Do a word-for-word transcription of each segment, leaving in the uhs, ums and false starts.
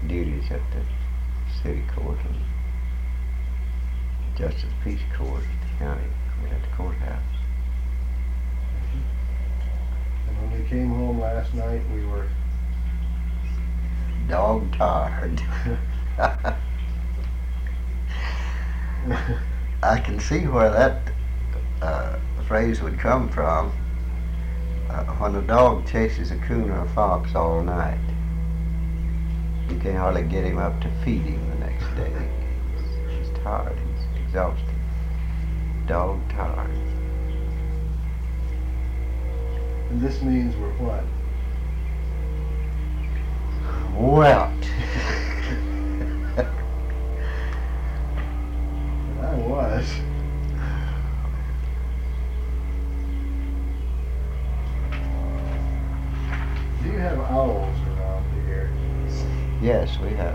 duties at the city court and justice peace court at the county, at the courthouse. And when we came home last night, we were dog tired. I can see where that uh, phrase would come from. Uh, when a dog chases a coon or a fox all night, you can hardly get him up to feed him the next day. He's, he's tired, he's exhausted. Dog tired. And this means we're what? Wet. And I was. Do you have owls around here? Yes, we have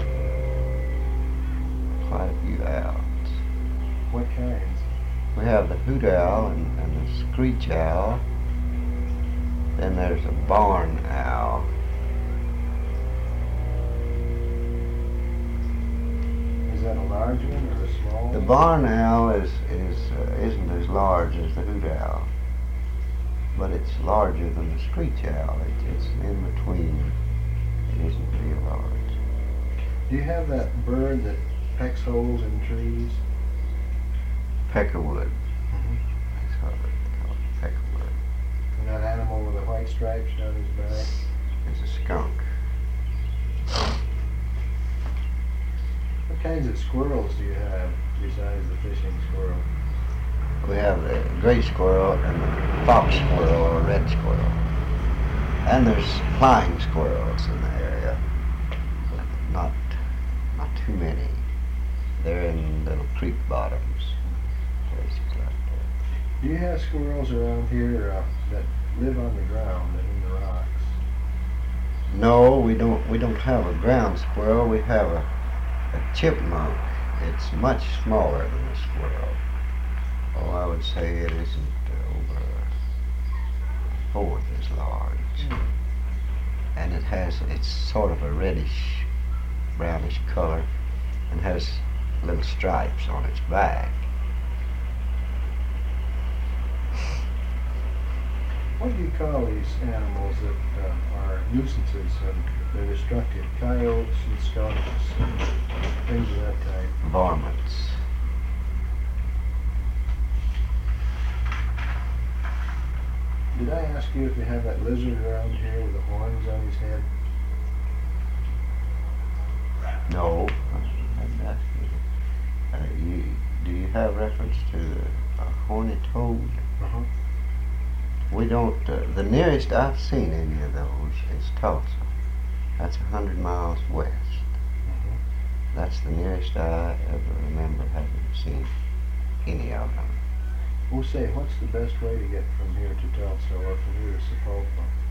quite a few owls. What kinds? We have the hoot owl and, and the screech owl. Then there's a barn owl. Is that a large one or a small The one? barn owl is, is, uh, isn't as large as the hoot owl, but it's larger than the screech owl. It, it's in between. It isn't real large. Do you have that bird that pecks holes in trees? Peckerwood. Mm-hmm. That's what they call it, peckerwood. And that animal with the white stripes down his back? It's a skunk. What kinds of squirrels do you have besides the fishing squirrel? We have the gray squirrel and the fox squirrel or red squirrel. And there's flying squirrels in the area, but not, not too many. They're in little creek bottoms, places like that. Do you have squirrels around here uh, that live on the ground and in the rocks? No, we don't. We don't have a ground squirrel. We have a, a chipmunk. It's much smaller than a squirrel. Oh, I would say it isn't uh, over a fourth as large. Mm. And it has, it's sort of a reddish, brownish color, and has little stripes on its back. What do you call these animals that uh, are nuisances and they're destructive? Coyotes and skunks and things of that type. Varmints. Did I ask you if you have that lizard around here with the horns on his head? No, I hadn't asked you. Uh, you. Do you have reference to a horny toad? Uh-huh. We don't, uh, the nearest I've seen any of those is Tulsa. That's a hundred miles west. Uh-huh. That's the nearest I ever remember having seen any of them. We'll say, what's the best way to get from here to Tulsa or from here to Sapulpa?